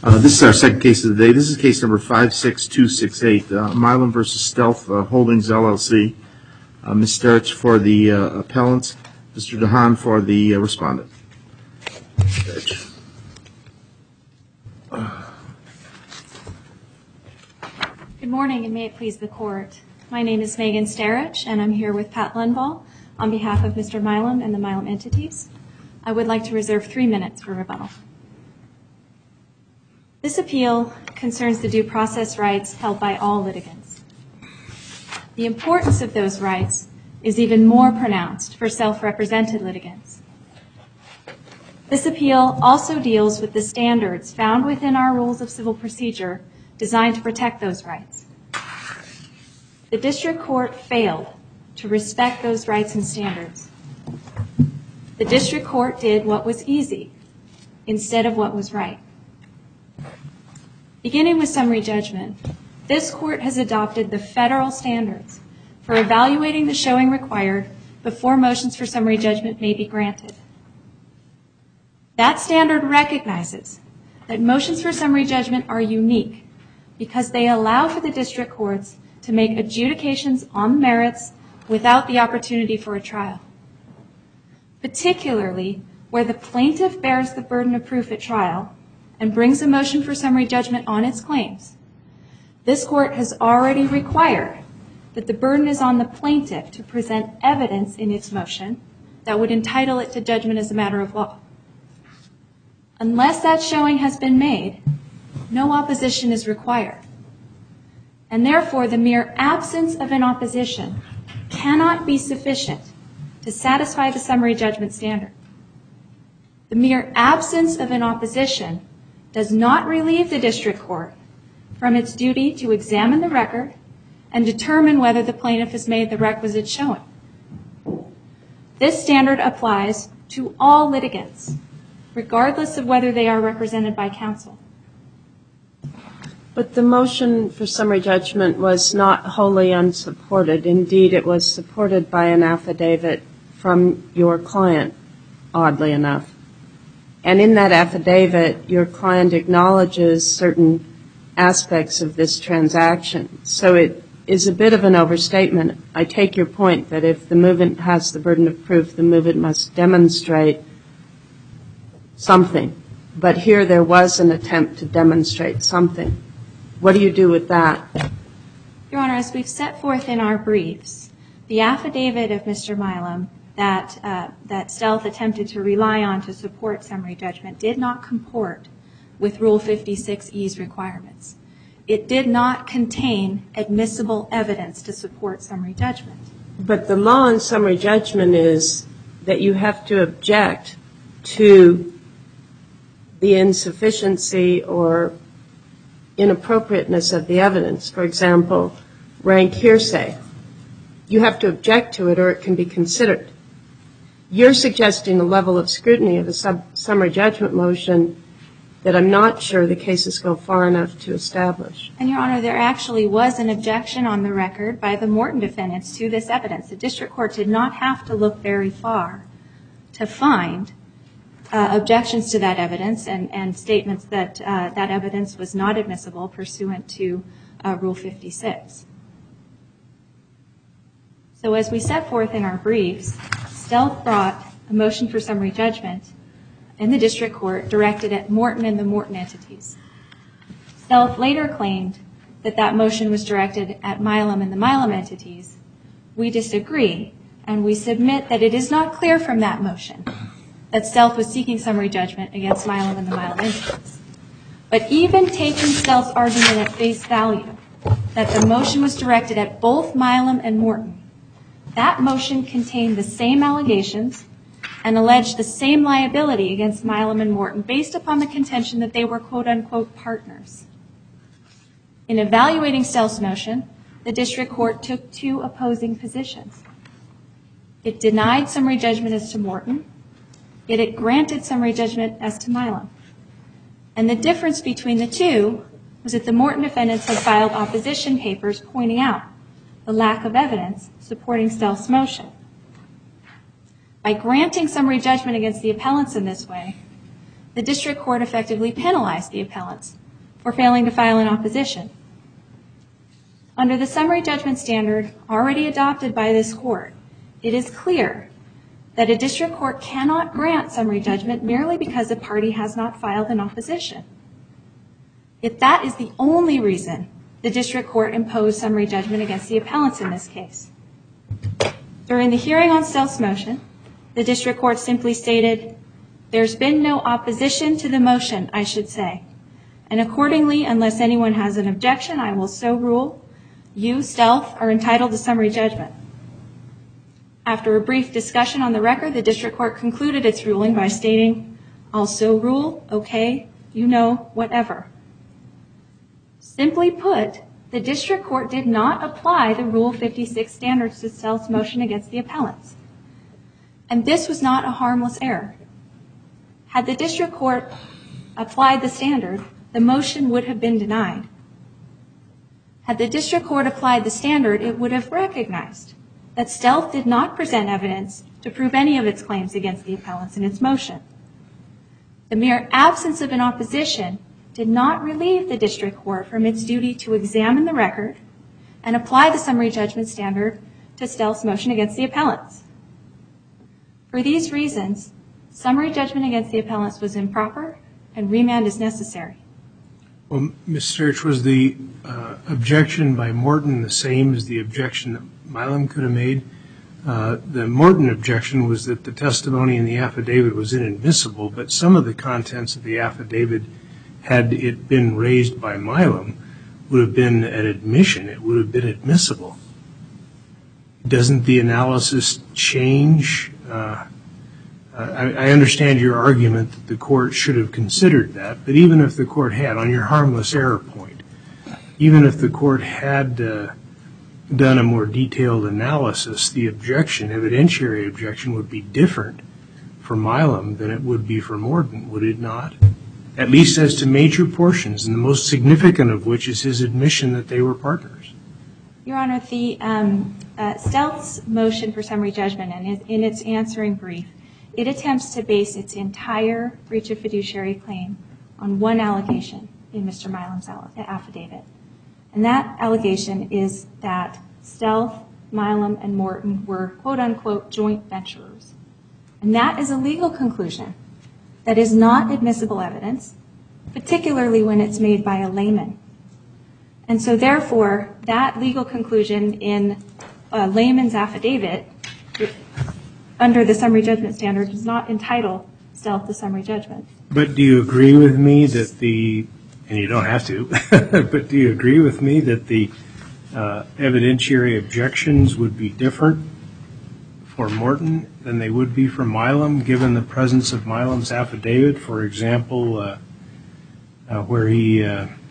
This is our second case of the day. This is case number 56268, Milam v. Stealth Holdings, LLC. Ms. Sterich for the appellant, Mr. DeHaan for the respondent. Good morning, and may it please the Court. My name is Megan Sterich, and I'm here with Pat Lundvall on behalf of Mr. Milam and the Milam entities. I would like to reserve 3 minutes for rebuttal. This appeal concerns the due process rights held by all litigants. The importance of those rights is even more pronounced for self-represented litigants. This appeal also deals with the standards found within our rules of civil procedure designed to protect those rights. The district court failed to respect those rights and standards. The district court did what was easy instead of what was right. Beginning with summary judgment, this court has adopted the federal standards for evaluating the showing required before motions for summary judgment may be granted. That standard recognizes that motions for summary judgment are unique because they allow for the district courts to make adjudications on the merits without the opportunity for a trial, particularly where the plaintiff bears the burden of proof at trial and brings a motion for summary judgment on its claims. This court has already required that the burden is on the plaintiff to present evidence in its motion that would entitle it to judgment as a matter of law. Unless that showing has been made, no opposition is required. And therefore, the mere absence of an opposition cannot be sufficient to satisfy the summary judgment standard. The mere absence of an opposition does not relieve the district court from its duty to examine the record and determine whether the plaintiff has made the requisite showing. This standard applies to all litigants, regardless of whether they are represented by counsel. But the motion for summary judgment was not wholly unsupported. Indeed, it was supported by an affidavit from your client, oddly enough. And in that affidavit, your client acknowledges certain aspects of this transaction. So it is a bit of an overstatement. I take your point that if the movement has the burden of proof, the movement must demonstrate something. But here there was an attempt to demonstrate something. What do you do with that? Your Honor, as we've set forth in our briefs, the affidavit of Mr. Milam that Stealth attempted to rely on to support summary judgment did not comport with Rule 56E's requirements. It did not contain admissible evidence to support summary judgment. But the law on summary judgment is that you have to object to the insufficiency or inappropriateness of the evidence. For example, rank hearsay. You have to object to it or it can be considered. You're suggesting a level of scrutiny of a summary judgment motion that I'm not sure the cases go far enough to establish. And, Your Honor, there actually was an objection on the record by the Morton defendants to this evidence. The district court did not have to look very far to find objections to that evidence and statements that that evidence was not admissible pursuant to Rule 56. So as we set forth in our briefs, Stealth brought a motion for summary judgment in the district court directed at Morton and the Morton entities. Stealth later claimed that that motion was directed at Milam and the Milam entities. We disagree, and we submit that it is not clear from that motion that Stealth was seeking summary judgment against Milam and the Milam entities. But even taking Stealth's argument at face value, that the motion was directed at both Milam and Morton, that motion contained the same allegations and alleged the same liability against Milam and Morton based upon the contention that they were quote-unquote partners. In evaluating Stealth's motion, the district court took two opposing positions. It denied summary judgment as to Morton, yet it granted summary judgment as to Milam. And the difference between the two was that the Morton defendants had filed opposition papers pointing out the lack of evidence supporting Stealth's motion. By granting summary judgment against the appellants in this way, the district court effectively penalized the appellants for failing to file an opposition. Under the summary judgment standard already adopted by this court, it is clear that a district court cannot grant summary judgment merely because a party has not filed an opposition. If that is the only reason the district court imposed summary judgment against the appellants in this case. During the hearing on Stealth's motion, the district court simply stated, "There's been no opposition to the motion, I should say. And accordingly, unless anyone has an objection, I will so rule. You, Stealth, are entitled to summary judgment." After a brief discussion on the record, the district court concluded its ruling by stating, "I'll so rule, okay, you know, whatever." Simply put, the district court did not apply the Rule 56 standards to Stealth's motion against the appellants. And this was not a harmless error. Had the district court applied the standard, the motion would have been denied. Had the district court applied the standard, it would have recognized that Stealth did not present evidence to prove any of its claims against the appellants in its motion. The mere absence of an opposition did not relieve the district court from its duty to examine the record and apply the summary judgment standard to Stealth's motion against the appellants. For these reasons, summary judgment against the appellants was improper and remand is necessary. Well, Ms. Sturch, was the objection by Morton the same as the objection that Milam could have made? The Morton objection was that the testimony in the affidavit was inadmissible, but some of the contents of the affidavit, had it been raised by Milam, would have been an admission. It would have been admissible. Doesn't the analysis change? I understand your argument that the court should have considered that, but even if the court had, on your harmless error point, even if the court had done a more detailed analysis, the objection, evidentiary objection, would be different for Milam than it would be for Morton, would it not? At least as to major portions, and the most significant of which is his admission that they were partners. Your Honor, the Stealth's motion for summary judgment, and in its answering brief, it attempts to base its entire breach of fiduciary claim on one allegation in Mr. Milam's affidavit. And that allegation is that Stealth, Milam, and Morton were quote-unquote joint venturers. And that is a legal conclusion that is not admissible evidence, particularly when it's made by a layman. And so therefore, that legal conclusion in a layman's affidavit under the summary judgment standard does not entitle Stealth to summary judgment. But do you agree with me that the, and you don't have to, but do you agree with me that the evidentiary objections would be different for Morton than they would be for Milam, given the presence of Milam's affidavit? For example, where he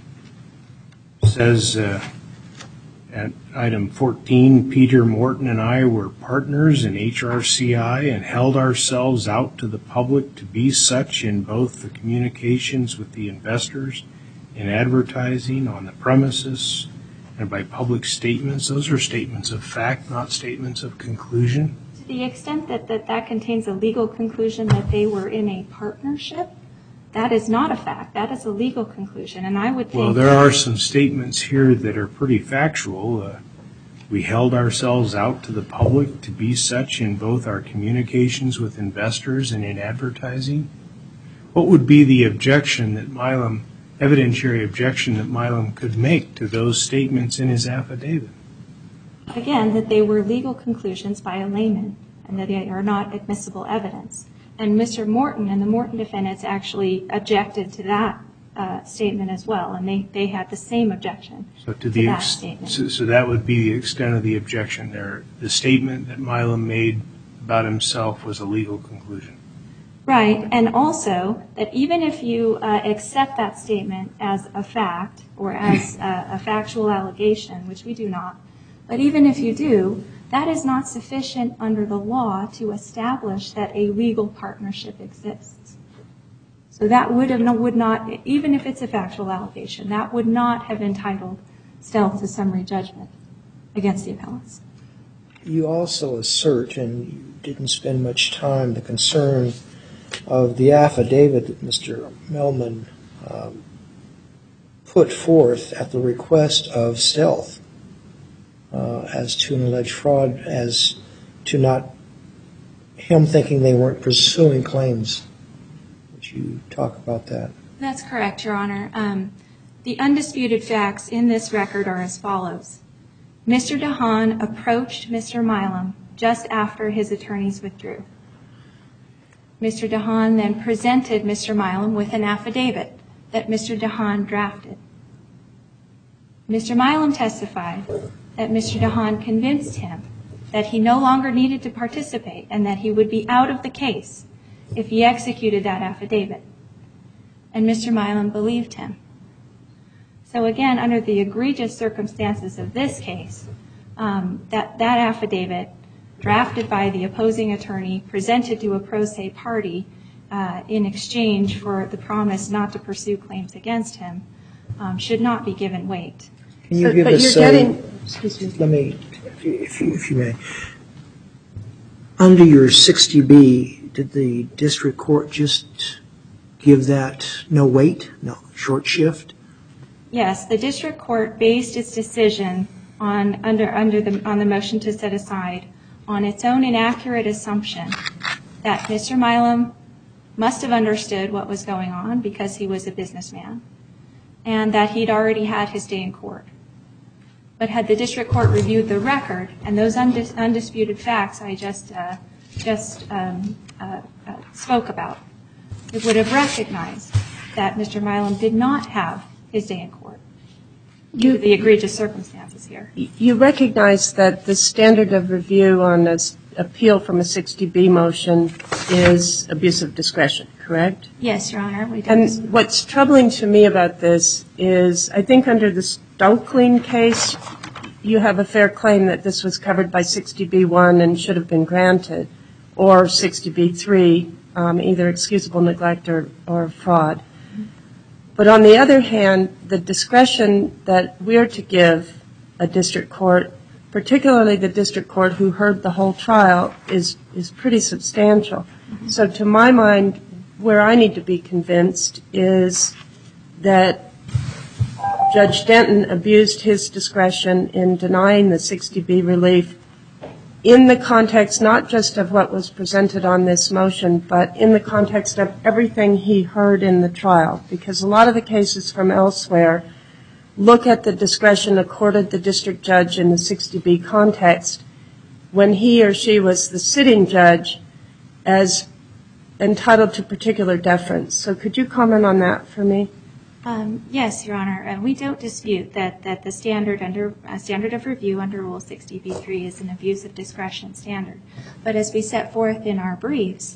says at item 14, Peter Morton and I were partners in HRCI and held ourselves out to the public to be such in both the communications with the investors, in advertising, on the premises, and by public statements. Those are statements of fact, not statements of conclusion. To the extent that that contains a legal conclusion that they were in a partnership, that is not a fact. That is a legal conclusion. And I would think... Well, there are some statements here that are pretty factual. We held ourselves out to the public to be such in both our communications with investors and in advertising. What would be the objection that Milam, evidentiary objection that Milam could make to those statements in his affidavit? Again, that they were legal conclusions by a layman and that they are not admissible evidence. And Mr. Morton and the Morton defendants actually objected to that statement as well, and they had the same objection to that statement. So that would be the extent of the objection there. The statement that Milam made about himself was a legal conclusion. Right, and also that even if you accept that statement as a fact or as a factual allegation, which we do not, but even if you do, that is not sufficient under the law to establish that a legal partnership exists. So that would not, even if it's a factual allegation, that would not have entitled Stealth to summary judgment against the appellants. You also assert, and you didn't spend much time, the concern of the affidavit that Mr. Millman put forth at the request of Stealth as to an alleged fraud, as to not him thinking they weren't pursuing claims. Would you talk about that? That's correct, Your Honor. The undisputed facts in this record are as follows. Mr. DeHaan approached Mr. Milam just after his attorneys withdrew. Mr. DeHaan then presented Mr. Milam with an affidavit that Mr. DeHaan drafted. Mr. Milam testified that Mr. DeHaan convinced him that he no longer needed to participate and that he would be out of the case if he executed that affidavit. And Mr. Milam believed him. So again, under the egregious circumstances of this case, that affidavit drafted by the opposing attorney presented to a pro se party in exchange for the promise not to pursue claims against him should not be given weight. Can you give us excuse me. let me, if you may. Under your 60B, did the district court just give that no weight, no short shift? Yes, the district court based its decision on the motion to set aside on its own inaccurate assumption that Mr. Milam must have understood what was going on because he was a businessman and that he'd already had his day in court. But had the district court reviewed the record and those undisputed facts I just spoke about, it would have recognized that Mr. Milam did not have his day in court due to the egregious circumstances here. You recognize that the standard of review on this appeal from a 60B motion is abuse of discretion, correct? Yes, Your Honor, we do. And what's troubling to me about this is I think under the Stokeling case, you have a fair claim that this was covered by 60B1 and should have been granted, or 60B3, either excusable neglect or fraud. But on the other hand, the discretion that we're to give a district court, particularly the district court who heard the whole trial, is pretty substantial. So to my mind, where I need to be convinced is that Judge Denton abused his discretion in denying the 60B relief in the context not just of what was presented on this motion, but in the context of everything he heard in the trial. Because a lot of the cases from elsewhere look at the discretion accorded the district judge in the 60B context when he or she was the sitting judge as entitled to particular deference. So could you comment on that for me? Yes, Your Honor. We don't dispute that the standard of review under Rule 60B3 is an abuse of discretion standard. But as we set forth in our briefs,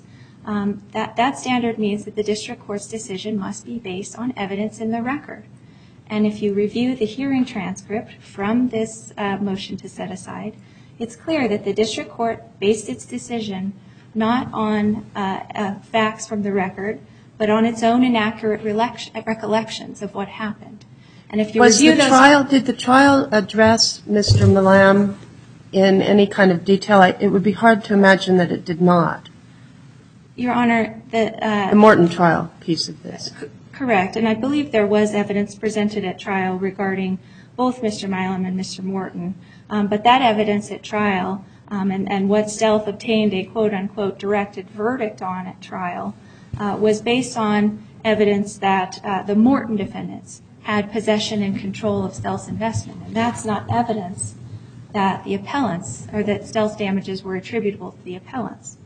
that standard means that the district court's decision must be based on evidence in the record. And if you review the hearing transcript from this motion to set aside, it's clear that the district court based its decision not on facts from the record, but on its own inaccurate recollections of what happened. And if you review those... Did the trial address Mr. Milam in any kind of detail? It would be hard to imagine that it did not. Your Honor, the Morton trial piece of this. Correct. And I believe there was evidence presented at trial regarding both Mr. Milam and Mr. Morton. But that evidence at trial and what Stealth obtained a quote-unquote directed verdict on at trial was based on evidence that the Morton defendants had possession and control of Stealth's investment. And that's not evidence that the appellants, or that Stealth's damages were attributable to the appellants.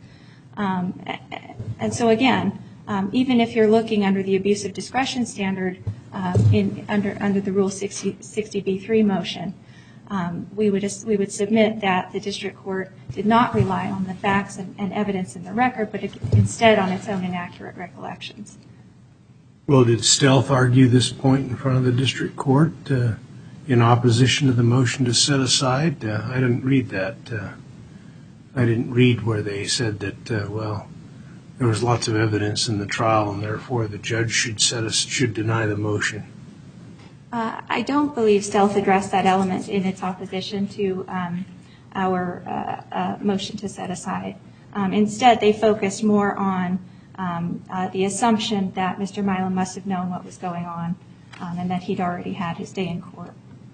And so again, even if you're looking under the abuse of discretion standard under the Rule 60B3 motion, we would submit that the district court did not rely on the facts and evidence in the record, but instead on its own inaccurate recollections. Well, did Stealth argue this point in front of the district court in opposition to the motion to set aside? I didn't read that. I didn't read where they said that, there was lots of evidence in the trial and therefore the judge should deny the motion. I don't believe Stealth addressed that element in its opposition to our motion to set aside. Instead, they focused more on the assumption that Mr. Milam must have known what was going on and that he'd already had his day in court.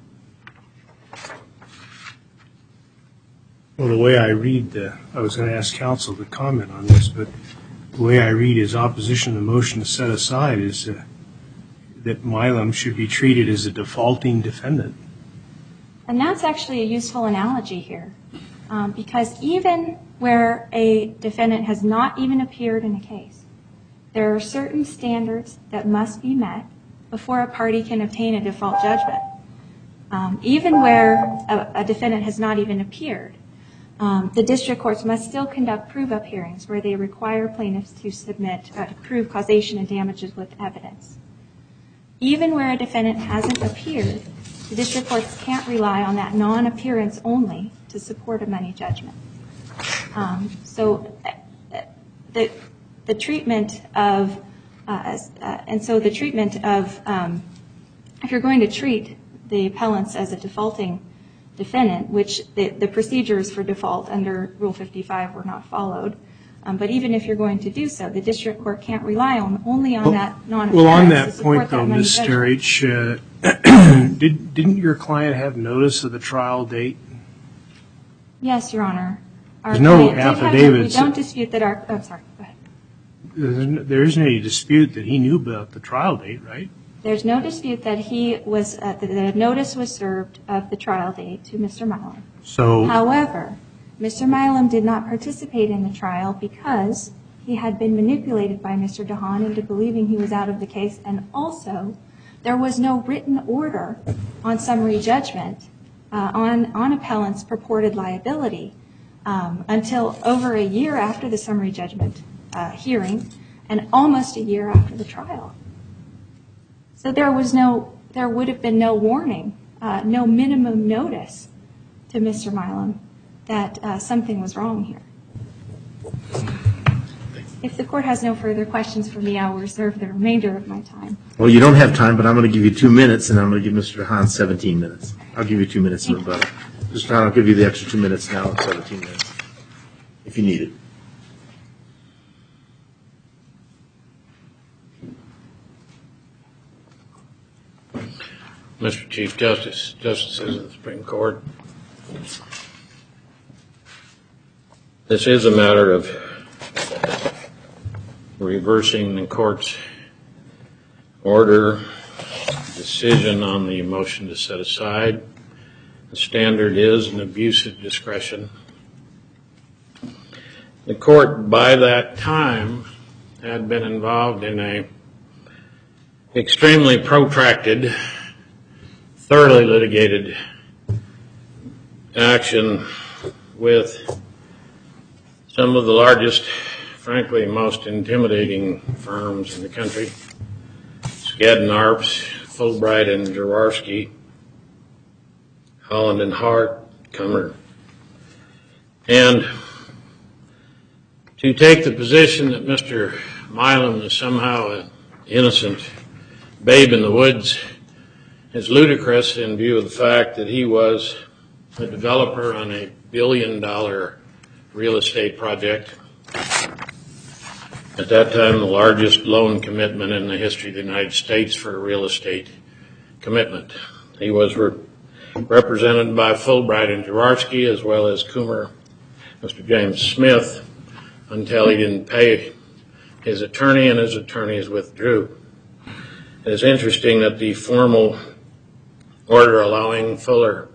Well, the way I read I was going to ask counsel to comment on this, but the way I read his opposition to the motion to set aside is that Milam should be treated as a defaulting defendant. And that's actually a useful analogy here, because even where a defendant has not even appeared in a case, there are certain standards that must be met before a party can obtain a default judgment. Even where a defendant has not even appeared, the district courts must still conduct prove-up hearings where they require plaintiffs to submit to prove causation and damages with evidence. Even where a defendant hasn't appeared, the district courts can't rely on that non-appearance only to support a money judgment. So the treatment of if you're going to treat the appellants as a defaulting defendant, which the procedures for default under Rule 55 were not followed, but even if you're going to do so, the district court can't rely only on that non-appearance. Well, on to that support point, though, money Ms. judgment. Sterich, didn't your client have notice of the trial date? Yes, Your Honor. There's no affidavits. We don't dispute that I'm sorry, go ahead. There isn't any dispute that he knew about the trial date, right? There's no dispute that the notice was served of the trial date to Mr. Milam. However, Mr. Milam did not participate in the trial because he had been manipulated by Mr. DeHaan into believing he was out of the case, and also there was no written order on summary judgment on appellant's purported liability until over a year after the summary judgment hearing and almost a year after the trial. So there would have been no warning, no minimum notice to Mr. Milam that something was wrong here. If the court has no further questions for me, I will reserve the remainder of my time. Well, you don't have time, but I'm going to give you 2 minutes, and I'm going to give Mr. DeHaan 17 minutes. I'll give you 2 minutes of rebuttal. Mr. DeHaan, I'll give you the extra 2 minutes now, 17 minutes, if you need it. Mr. Chief Justice, Justices of the Supreme Court, this is a matter of reversing the court's order, decision on the motion to set aside. The standard is an abuse of discretion. The court, by that time, had been involved in a extremely protracted, thoroughly litigated action with some of the largest, frankly, most intimidating firms in the country, Skadden Arps, Fulbright and Jaworski, Holland and Hart, Kummer. And to take the position that Mr. Milam is somehow an innocent babe in the woods is ludicrous in view of the fact that he was a developer on a $1 billion real estate project. At that time, the largest loan commitment in the history of the United States for a real estate commitment. He was represented by Fulbright and Jaworski as well as Kummer, Mr. James Smith, until he didn't pay his attorney and his attorneys withdrew. It is interesting that the formal order allowing Fulbright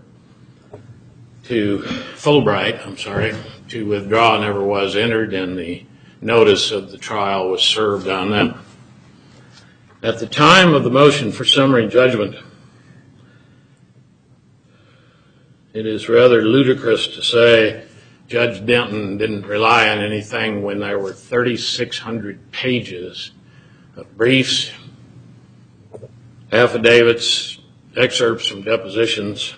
to withdraw never was entered, and the notice of the trial was served on them. At the time of the motion for summary judgment, it is rather ludicrous to say Judge Denton didn't rely on anything when there were 3,600 pages of briefs, affidavits, excerpts from depositions.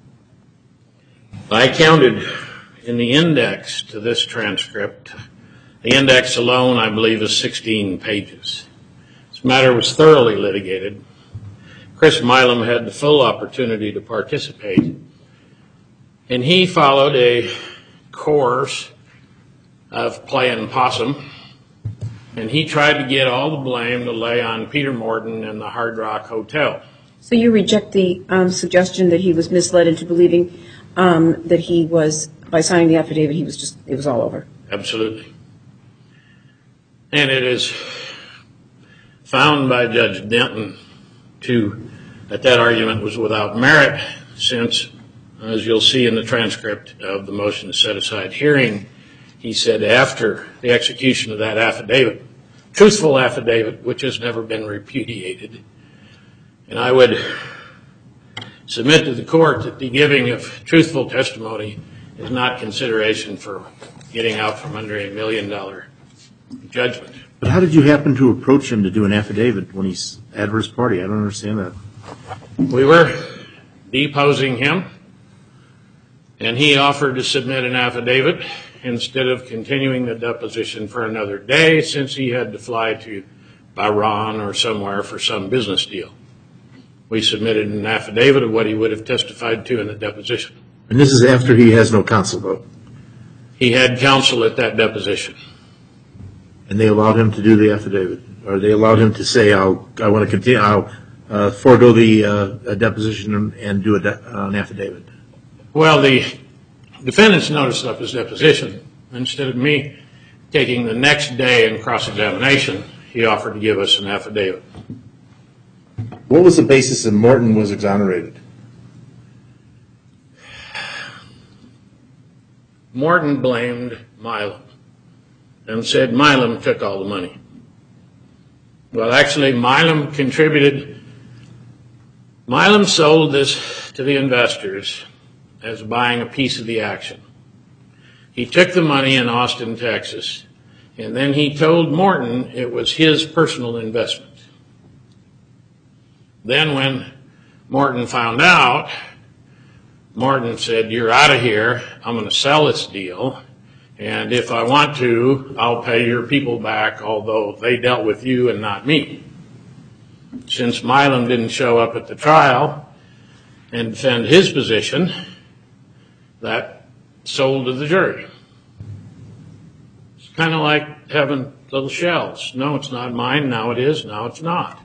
I counted in the index to this transcript, the index alone, I believe, is 16 pages. This matter was thoroughly litigated. Chris Milam had the full opportunity to participate, and he followed a course of playing possum And he tried to get all the blame to lay on Peter Morton and the Hard Rock Hotel. So you reject the suggestion that he was misled into believing that he was, by signing the affidavit, it was all over? Absolutely. And it is found by Judge Denton that argument was without merit, since, as you'll see in the transcript of the motion to set aside hearing, he said after the execution of that affidavit, truthful affidavit, which has never been repudiated, and I would submit to the court that the giving of truthful testimony is not consideration for getting out from under $1 million judgment. But how did you happen to approach him to do an affidavit when he's adverse party? I don't understand that. We were deposing him, and he offered to submit an affidavit instead of continuing the deposition for another day, since he had to fly to Bahrain or somewhere for some business deal. We submitted an affidavit of what he would have testified to in the deposition. And this is after he has no counsel, though? He had counsel at that deposition. And they allowed him to do the affidavit? Or they allowed him to say, I want to continue, I'll forego the deposition and do an affidavit? Well, the defendants noticed up his deposition. Instead of me taking the next day in cross-examination, he offered to give us an affidavit. What was the basis that Morton was exonerated? Morton blamed Milam and said Milam took all the money. Well, actually, Milam contributed. Milam sold this to the investors as buying a piece of the action. He took the money in Austin, Texas, and then he told Morton it was his personal investment. Then when Morton found out, Morton said, "You're out of here. I'm going to sell this deal. And if I want to, I'll pay your people back, although they dealt with you and not me." Since Milam didn't show up at the trial and defend his position, that sold to the jury. It's kind of like having little shells. No, it's not mine. Now it is. Now it's not.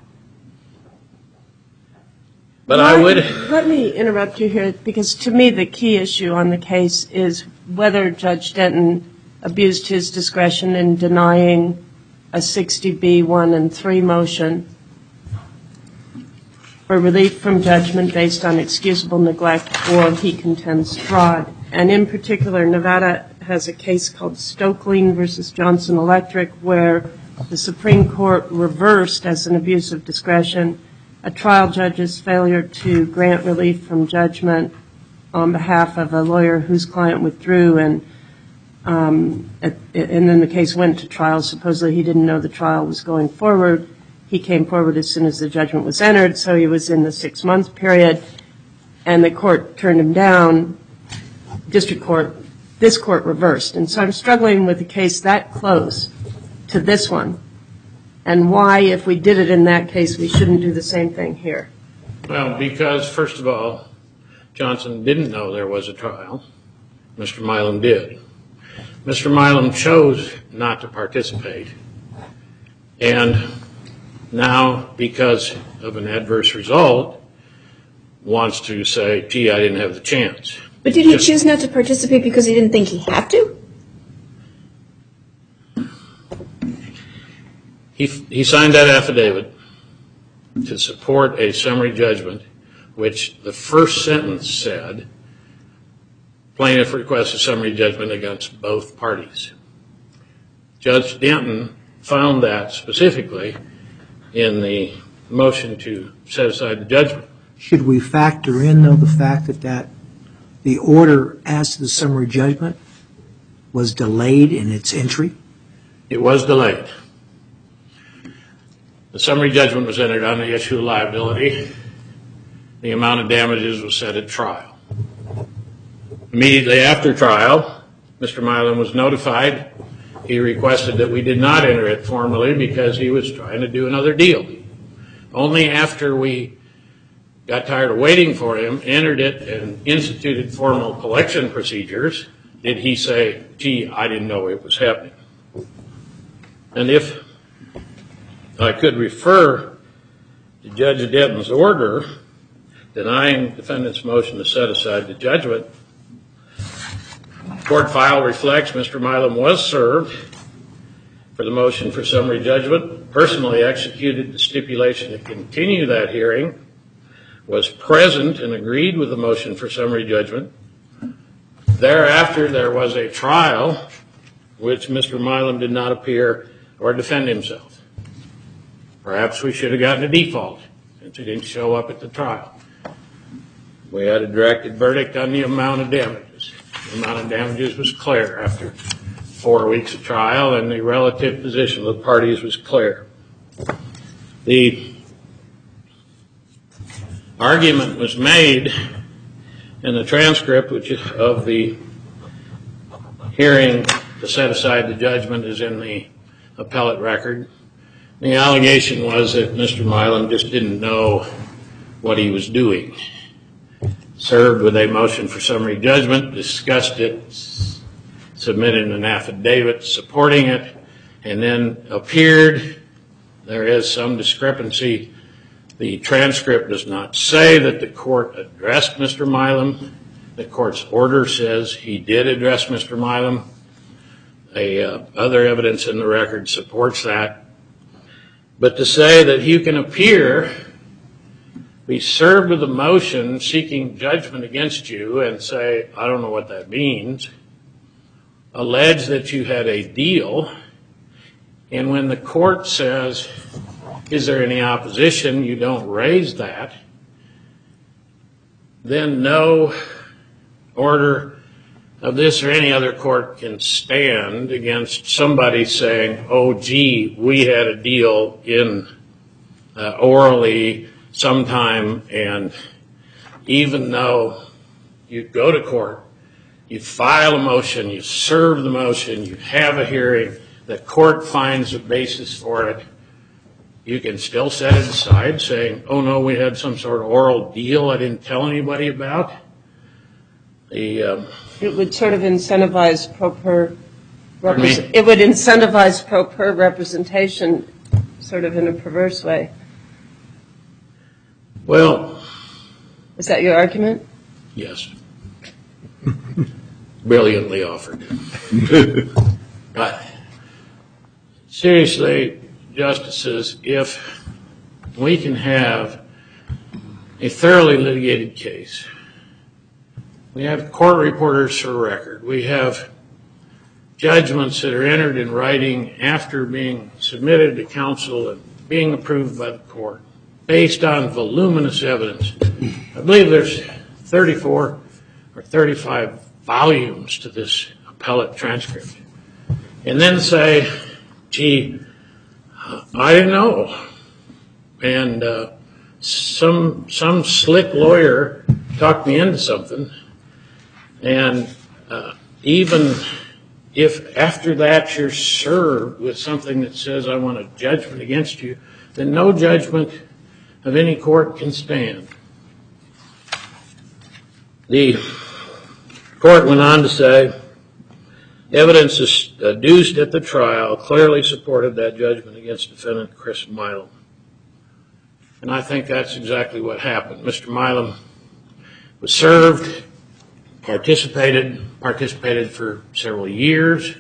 But I would... Let me interrupt you here, because to me the key issue on the case is whether Judge Denton abused his discretion in denying a 60B1 and 3 motion for relief from judgment based on excusable neglect, or he contends fraud. And in particular, Nevada has a case called Stokeling versus Johnson Electric, where the Supreme Court reversed as an abuse of discretion a trial judge's failure to grant relief from judgment on behalf of a lawyer whose client withdrew, and then the case went to trial. Supposedly he didn't know the trial was going forward. He came forward as soon as the judgment was entered, so he was in the 6-month period, and the court turned him down. District court, this court reversed. And so I'm struggling with a case that close to this one, and why, if we did it in that case, we shouldn't do the same thing here. Well, because, first of all, Johnson didn't know there was a trial. Mr. Milam did. Mr. Milam chose not to participate. And now, because of an adverse result, wants to say, gee, I didn't have the chance. But did he choose not to participate because he didn't think he had to? He signed that affidavit to support a summary judgment, which the first sentence said, plaintiff requests a summary judgment against both parties. Judge Denton found that specifically in the motion to set aside the judgment. Should we factor in, though, the fact that the order as to the summary judgment was delayed in its entry? It was delayed. The summary judgment was entered on the issue of liability. The amount of damages was set at trial. Immediately after trial, Mr. Milam was notified. He requested that we did not enter it formally because he was trying to do another deal. Only after we got tired of waiting for him, entered it, and instituted formal collection procedures, did he say, gee, I didn't know it was happening. And if I could refer to Judge Denton's order denying defendant's motion to set aside the judgment. Court file reflects Mr. Milam was served for the motion for summary judgment, personally executed the stipulation to continue that hearing, was present and agreed with the motion for summary judgment. Thereafter, there was a trial which Mr. Milam did not appear or defend himself. Perhaps we should have gotten a default since he didn't show up at the trial. We had a directed verdict on the amount of damages. The amount of damages was clear after 4 weeks of trial, and the relative position of the parties was clear. The argument was made in the transcript of the hearing to set aside the judgment is in the appellate record. The allegation was that Mr. Milam just didn't know what he was doing. Served with a motion for summary judgment, discussed it, submitted an affidavit supporting it, and then appeared. There is some discrepancy. The transcript does not say that the court addressed Mr. Milam. The court's order says he did address Mr. Milam. Other evidence in the record supports that. But to say that you can appear, be served with a motion seeking judgment against you and say, I don't know what that means, allege that you had a deal, and when the court says, is there any opposition, you don't raise that, then no order of this or any other court can stand against somebody saying, oh, gee, we had a deal in orally sometime, and even though you go to court, you file a motion, you serve the motion, you have a hearing, the court finds a basis for it, you can still set it aside saying, oh no, we had some sort of oral deal I didn't tell anybody about. It would sort of incentivize pro per Pardon me? It would incentivize pro per representation sort of in a perverse way. Well, is that your argument? Yes. Brilliantly offered. But seriously, Justices, if we can have a thoroughly litigated case, we have court reporters for record, we have judgments that are entered in writing after being submitted to counsel and being approved by the court, based on voluminous evidence. I believe there's 34 or 35 volumes to this appellate transcript. And then say, gee, I didn't know. And some slick lawyer talked me into something. And even if after that you're served with something that says I want a judgment against you, then no judgment of any court can stand. The court went on to say, evidence adduced at the trial clearly supported that judgment against defendant Chris Milam. And I think that's exactly what happened. Mr. Milam was served, participated for several years.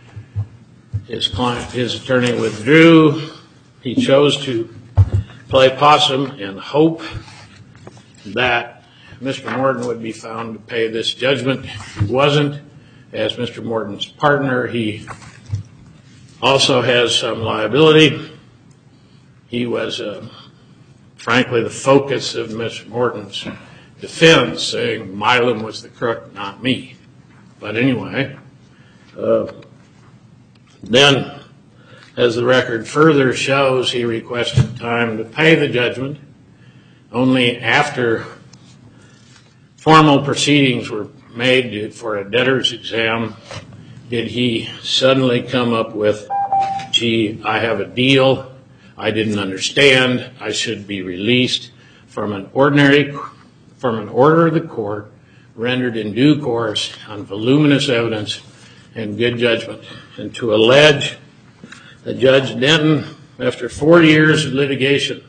His attorney withdrew. He chose to play possum and hope that Mr. Morton would be found to pay this judgment. He wasn't. As Mr. Morton's partner, he also has some liability. He was, frankly, the focus of Mr. Morton's defense, saying Milam was the crook, not me. But anyway, then, as the record further shows, he requested time to pay the judgment. Only after formal proceedings were made for a debtor's exam did he suddenly come up with, gee, I have a deal, I didn't understand, I should be released from an order of the court rendered in due course on voluminous evidence and good judgment. And to allege that Judge Denton after 4 years of litigation,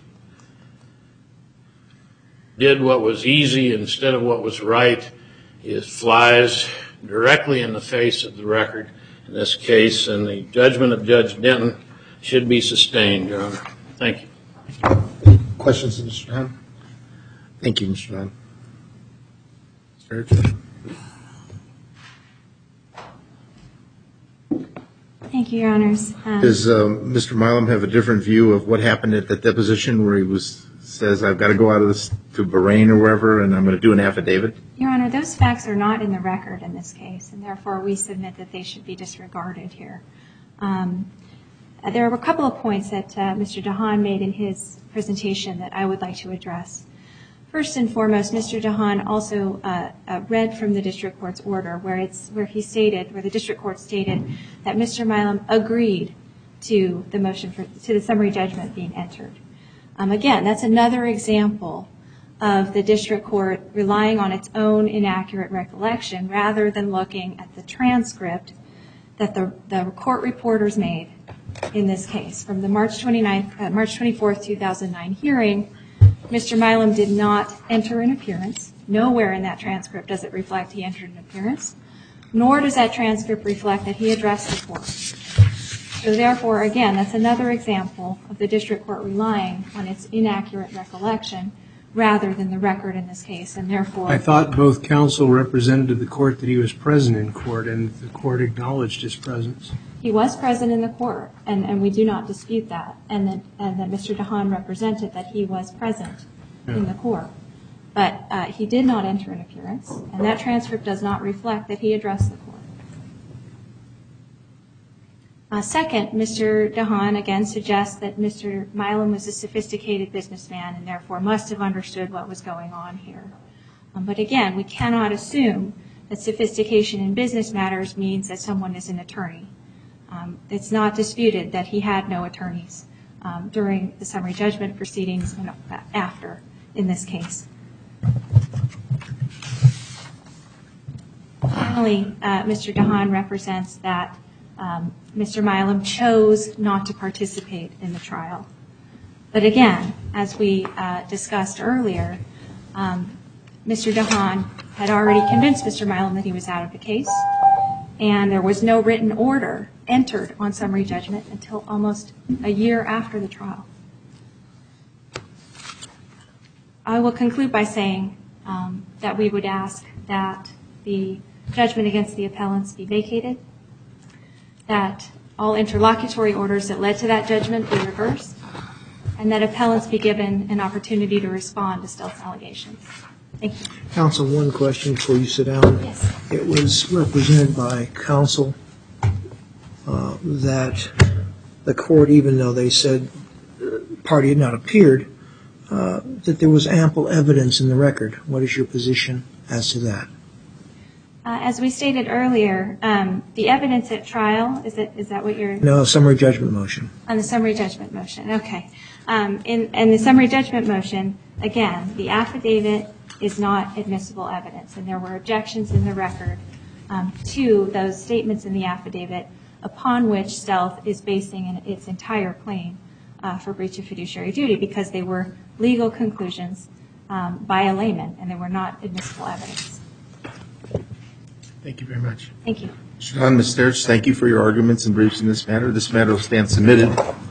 did what was easy instead of what was right, it flies directly in the face of the record in this case, and the judgment of Judge Denton should be sustained, Your Honor. Thank you. Questions of Mr. Hahn? Thank you, Mr. Hahn. Mr. Erich? Thank you, Your Honors. Does Mr. Milam have a different view of what happened at that deposition where he says, I've got to go out of this to Bahrain or wherever, and I'm going to do an affidavit? Your Honor, those facts are not in the record in this case, and therefore we submit that they should be disregarded here. There are a couple of points that Mr. DeHaan made in his presentation that I would like to address. First and foremost, Mr. DeHaan also read from the district court's order where the district court stated that Mr. Milam agreed to the summary judgment being entered. Again, that's another example of the district court relying on its own inaccurate recollection rather than looking at the transcript that the court reporters made in this case. From the March 24th, 2009 hearing, Mr. Milam did not enter an appearance. Nowhere in that transcript does it reflect he entered an appearance, nor does that transcript reflect that he addressed the court. So therefore, again, that's another example of the district court relying on its inaccurate recollection rather than the record in this case, and therefore... I thought both counsel represented to the court that he was present in court, and the court acknowledged his presence. He was present in the court, and we do not dispute that, and that Mr. DeHaan represented that he was present in the court. But he did not enter an appearance, and that transcript does not reflect that he addressed the court. Second, Mr. DeHaan again suggests that Mr. Milam was a sophisticated businessman and therefore must have understood what was going on here. But again, we cannot assume that sophistication in business matters means that someone is an attorney. It's not disputed that he had no attorneys during the summary judgment proceedings and after in this case. Finally, Mr. DeHaan represents that Mr. Milam chose not to participate in the trial. But again, as we discussed earlier, Mr. DeHaan had already convinced Mr. Milam that he was out of the case, and there was no written order entered on summary judgment until almost a year after the trial. I will conclude by saying that we would ask that the judgment against the appellants be vacated, that all interlocutory orders that led to that judgment be reversed, and that appellants be given an opportunity to respond to Stealth's allegations. Thank you. Counsel, one question before you sit down. Yes. It was represented by counsel that the court, even though they said the party had not appeared, that there was ample evidence in the record. What is your position as to that? As we stated earlier, the evidence at trial, is that what you're... No, summary judgment motion. On the summary judgment motion, okay. In the summary judgment motion, again, the affidavit is not admissible evidence, and there were objections in the record to those statements in the affidavit upon which Stealth is basing its entire claim for breach of fiduciary duty, because they were legal conclusions by a layman, and they were not admissible evidence. Thank you very much. Thank you. Mr. DeHaan, Ms. Sterich, thank you for your arguments and briefs in this matter. This matter will stand submitted.